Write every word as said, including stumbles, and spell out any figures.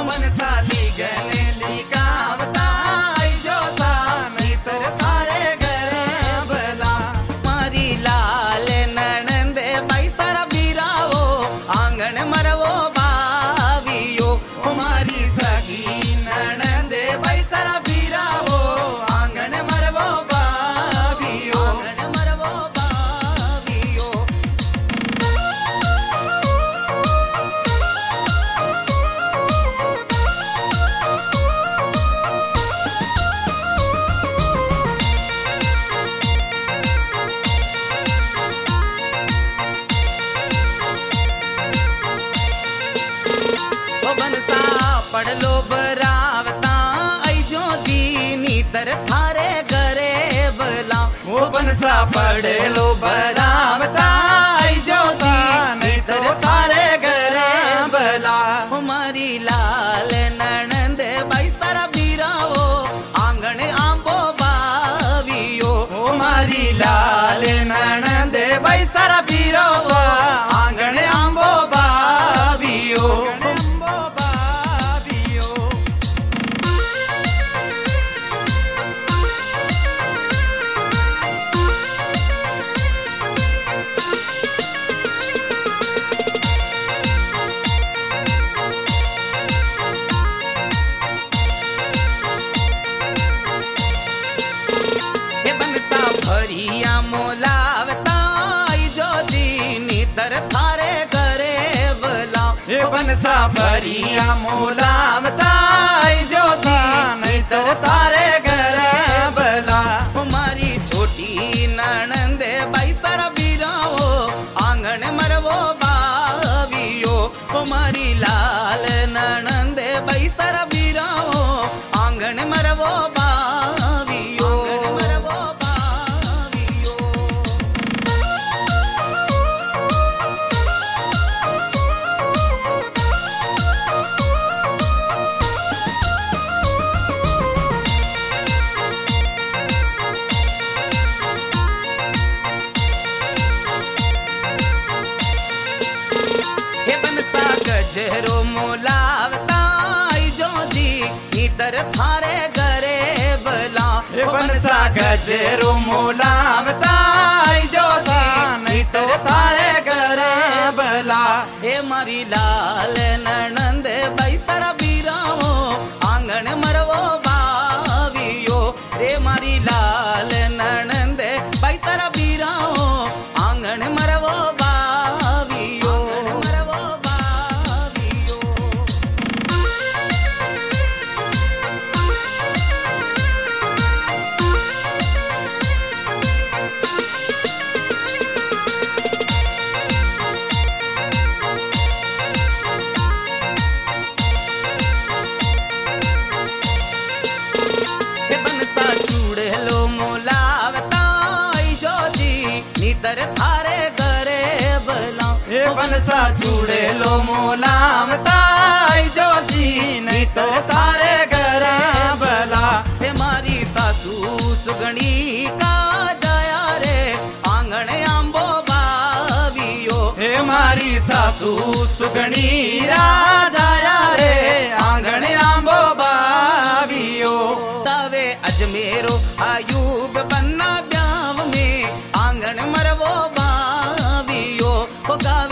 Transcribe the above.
बनसाली गनेली गावता आई जो सानी तर थारे घरे भला मारी लाल नणंदे भाई सारा बीरावो आंगण मरवो बावियो मारी सगी नणंदे भाई सारा बीरावो आंगण मरवो बावियो आंगण मरवो बावियो बनसा पड़लो बरावता आई जो दीनी तर थारे घरे बला वो बनसा पड़लो बरावता आई जो दीनी तर थारे घरे बला हमारी लाल नणंद भाई सारा बीरावो आंगण आंबो बावियो हमारी लाल नणंद भाई सारा बीरावो आंगण आंबो बावियो भरिया मोलावता आई जो दीनी तर थारे घरे बला हे बनसा भरिया मोलावता आई जो दीनी तर थारे घरे बला हमारी छोटी नणंदे भाई सारा बीरावो आंगण मरवो बावियो हमारी लाल नणंदे भाई सारा बीरावो आंगण मरवो बावियो आंगण मरवो गजरो मोलावता आई जो जी नीतर थारे घरे बला बनसा गजरो मोलावता आई जो जी नीतर थारे घरे बला हे मारी लाल नणंद भाई सारा बीरावो आंगण मरवो बावियो हे मारी लाल नणंद भाई सारा बीरावो आंगण मरवो बावियो मरवो तर थारे घरे बला हे बनसा चूड़े लो मोलावता आई जो जी नहीं तर थारे घरे बला हे मारी सासू सुगणी का जाया रे आंगण आंबो बावियो हे मारी सासू सुगणी रा जाया रे आंगण आंबो बावियो तवे अजमेरो आयूब बन्ना ब्याव में आंगण मरवो बावियो गावे